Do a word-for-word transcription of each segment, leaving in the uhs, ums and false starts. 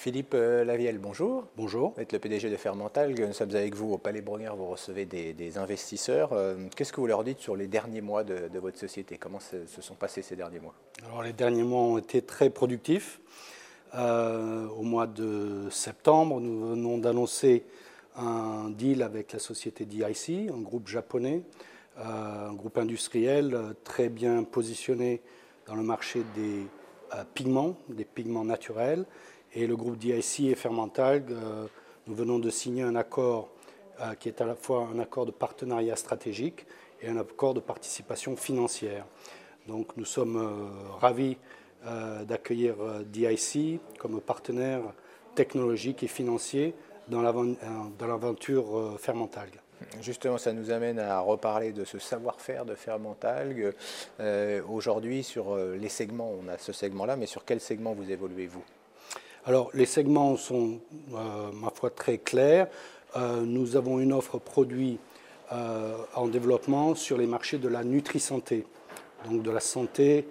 Philippe euh, Lavielle, bonjour. Bonjour. Vous êtes le P D G de Fermentalg. Nous sommes avec vous au Palais Brongniart. Vous recevez des, des investisseurs. Euh, Qu'est-ce que vous leur dites sur les derniers mois de, de votre société? Comment se, se sont passés ces derniers mois? Alors, les derniers mois ont été très productifs. Euh, au mois de septembre, nous venons d'annoncer un deal avec la société D I C, un groupe japonais, euh, un groupe industriel euh, très bien positionné dans le marché des euh, pigments, des pigments naturels. Et le groupe D I C et Fermentalg, euh, nous venons de signer un accord euh, qui est à la fois un accord de partenariat stratégique et un accord de participation financière. Donc nous sommes euh, ravis euh, d'accueillir euh, D I C comme partenaire technologique et financier dans l'aventure euh, Fermentalg. Justement, ça nous amène à reparler de ce savoir-faire de Fermentalg. Euh, Aujourd'hui, sur euh, les segments, on a ce segment-là, mais sur quel segment vous évoluez-vous? Alors, les segments sont, euh, ma foi, très clairs. Euh, nous avons une offre produit euh, en développement sur les marchés de la nutri-santé, donc de la santé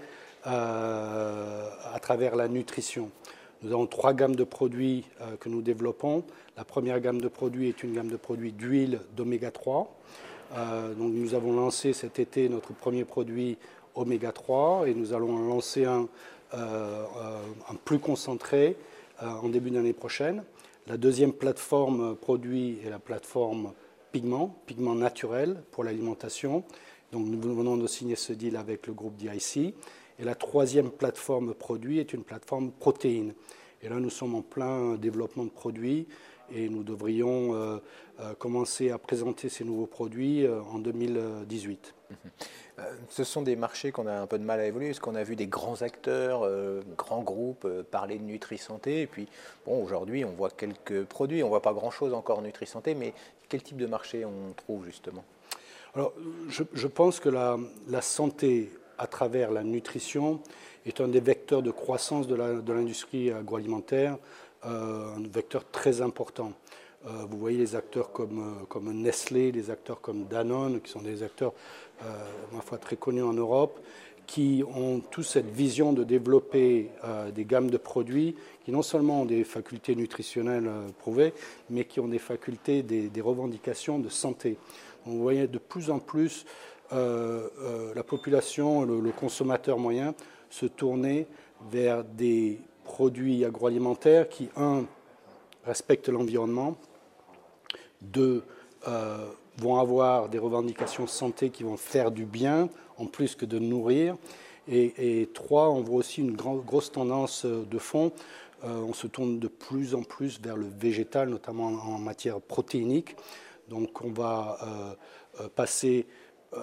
euh, à travers la nutrition. Nous avons trois gammes de produits euh, que nous développons. La première gamme de produits est une gamme de produits d'huile d'oméga trois. Euh, donc nous avons lancé cet été notre premier produit oméga trois et nous allons en lancer un, euh, un plus concentré euh, en début d'année prochaine. La deuxième plateforme produit est la plateforme pigment, pigment naturel pour l'alimentation. Donc nous venons de signer ce deal avec le groupe D I C. Et la troisième plateforme produit est une plateforme protéines. Et là, nous sommes en plein développement de produits et nous devrions euh, euh, commencer à présenter ces nouveaux produits euh, en deux mille dix-huit. Euh, Ce sont des marchés qu'on a un peu de mal à évoluer, parce qu'on a vu des grands acteurs, euh, grands groupes euh, parler de Nutri-Santé. Et puis, bon, aujourd'hui, on voit quelques produits, on ne voit pas grand-chose encore en Nutri-Santé, mais quel type de marché on trouve justement? Alors, je, je pense que la, la santé à travers la nutrition est un des vecteurs de croissance de l'industrie agroalimentaire, euh, un vecteur très important. Euh, vous voyez les acteurs comme, comme Nestlé, des acteurs comme Danone, qui sont des acteurs, euh, ma foi, très connus en Europe, qui ont tous cette vision de développer euh, des gammes de produits qui non seulement ont des facultés nutritionnelles euh, prouvées, mais qui ont des facultés, des, des revendications de santé. Donc, vous voyez de plus en plus euh, euh, la population, le, le consommateur moyen, se tourner vers des produits agroalimentaires qui, un, respectent l'environnement, deux, euh, vont avoir des revendications santé qui vont faire du bien, en plus que de nourrir. Et, et trois, on voit aussi une grand, grosse tendance de fond. Euh, on se tourne de plus en plus vers le végétal, notamment en matière protéinique. Donc on va euh, passer euh,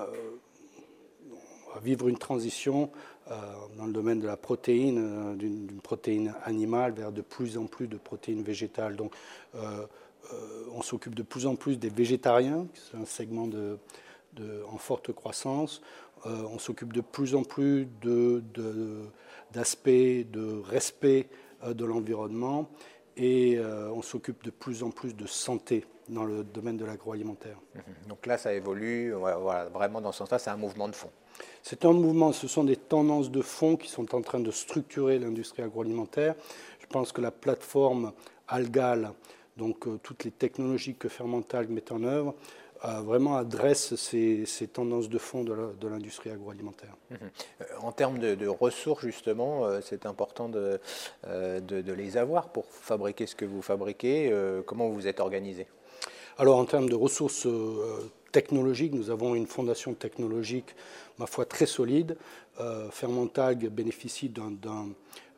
à vivre une transition euh, dans le domaine de la protéine, euh, d'une protéine animale vers de plus en plus de protéines végétales. Donc euh, euh, on s'occupe de plus en plus des végétariens, c'est un segment de, de, en forte croissance. Euh, on s'occupe de plus en plus d'aspects de, de, de respect euh, de l'environnement et euh, on s'occupe de plus en plus de santé dans le domaine de l'agroalimentaire. Donc là, ça évolue, voilà, vraiment dans ce sens-là, c'est un mouvement de fond. C'est un mouvement, ce sont des tendances de fond qui sont en train de structurer l'industrie agroalimentaire. Je pense que la plateforme Algal, donc euh, toutes les technologies que Fermentalg met en œuvre, euh, vraiment adresse ces, ces tendances de fond de l'industrie agroalimentaire. Mmh. En termes de, de ressources, justement, euh, c'est important de, euh, de, de les avoir pour fabriquer ce que vous fabriquez. Euh, comment vous vous êtes organisé? Alors, en termes de ressources euh, technologiques, nous avons une fondation technologique, ma foi, très solide. Euh, Fermentalg bénéficie d'une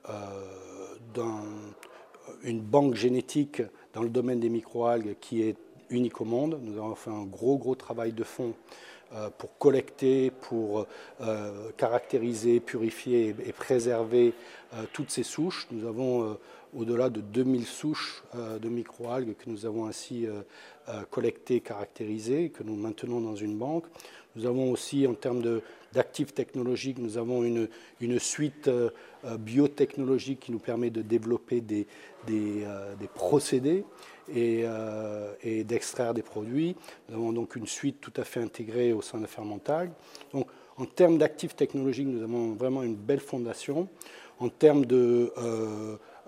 euh, banque génétique dans le domaine des microalgues qui est unique au monde. Nous avons fait un gros, gros travail de fond euh, pour collecter, pour euh, caractériser, purifier et, et préserver euh, toutes ces souches. Nous avons euh, au-delà de deux mille souches euh, de microalgues que nous avons ainsi euh, euh, collectées, caractérisées, que nous maintenons dans une banque. Nous avons aussi, en termes d'actifs technologiques, nous avons une, une suite euh, biotechnologique qui nous permet de développer des, des, euh, des procédés et, euh, et d'extraire des produits. Nous avons donc une suite tout à fait intégrée au sein de Fermentalg. Donc, en termes d'actifs technologiques, nous avons vraiment une belle fondation. En termes de, euh,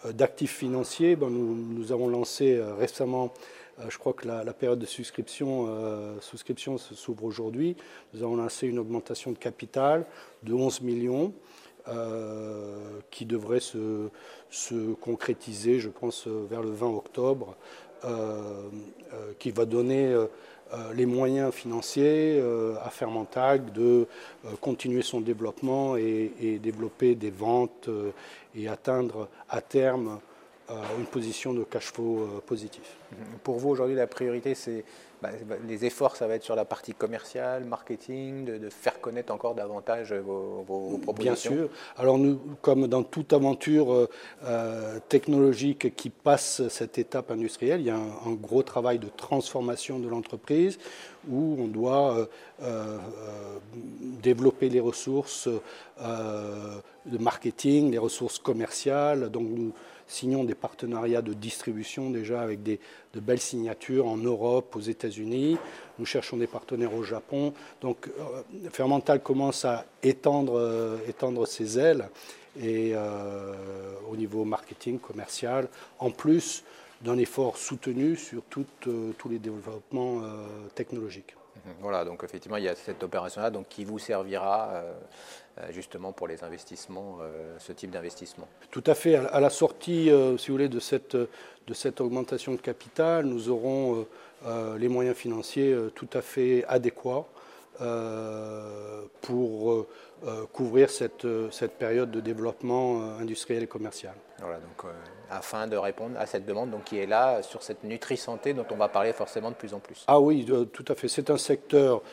d'actifs financiers, ben, nous, nous avons lancé récemment, je crois que la, la période de souscription, euh, souscription s'ouvre aujourd'hui. Nous avons lancé une augmentation de capital de onze millions euh, qui devrait se, se concrétiser, je pense, vers le vingt octobre, euh, euh, qui va donner euh, les moyens financiers euh, à Fermentag de euh, continuer son développement et, et développer des ventes euh, et atteindre à terme une position de cash flow positif. Pour vous, aujourd'hui, la priorité, c'est bah, les efforts, ça va être sur la partie commerciale, marketing, de, de faire connaître encore davantage vos, vos, vos propositions. Bien sûr. Alors nous, comme dans toute aventure euh, technologique qui passe cette étape industrielle, il y a un, un gros travail de transformation de l'entreprise où on doit euh, euh, développer les ressources euh, de marketing, les ressources commerciales. Donc nous signons des partenariats de distribution déjà avec des, de belles signatures en Europe, aux États-Unis. Nous cherchons des partenaires au Japon. Donc euh, Fermentag commence à étendre, euh, étendre ses ailes et, euh, au niveau marketing, commercial, en plus d'un effort soutenu sur tout, euh, tous les développements euh, technologiques. Voilà, donc effectivement, il y a cette opération-là donc, qui vous servira euh, justement pour les investissements, euh, ce type d'investissement. Tout à fait. À la sortie, euh, si vous voulez, de cette, de cette augmentation de capital, nous aurons euh, les moyens financiers euh, tout à fait adéquats euh, pour euh, couvrir cette, cette période de développement euh, industriel et commercial. Voilà, donc euh, afin de répondre à cette demande donc, qui est là sur cette nutri-santé dont on va parler forcément de plus en plus. Ah oui, euh, tout à fait. C'est un secteur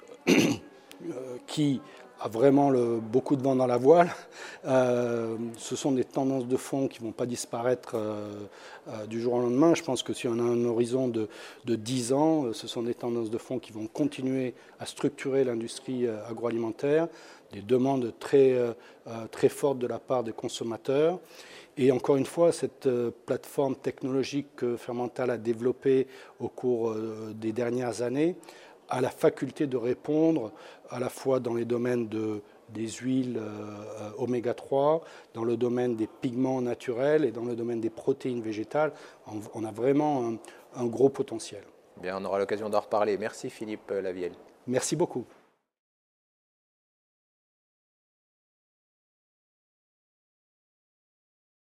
qui a vraiment le, beaucoup de vent dans la voile. Euh, ce sont des tendances de fond qui ne vont pas disparaître euh, euh, du jour au lendemain. Je pense que si on a un horizon de, de dix ans, ce sont des tendances de fond qui vont continuer à structurer l'industrie euh, agroalimentaire, des demandes très, euh, très fortes de la part des consommateurs. Et encore une fois, cette euh, plateforme technologique que Fermental a développée au cours euh, des dernières années a la faculté de répondre à la fois dans les domaines de, des huiles euh, oméga trois, dans le domaine des pigments naturels et dans le domaine des protéines végétales. On, on a vraiment un, un gros potentiel. Bien, on aura l'occasion d'en reparler. Merci Philippe Lavielle. Merci beaucoup.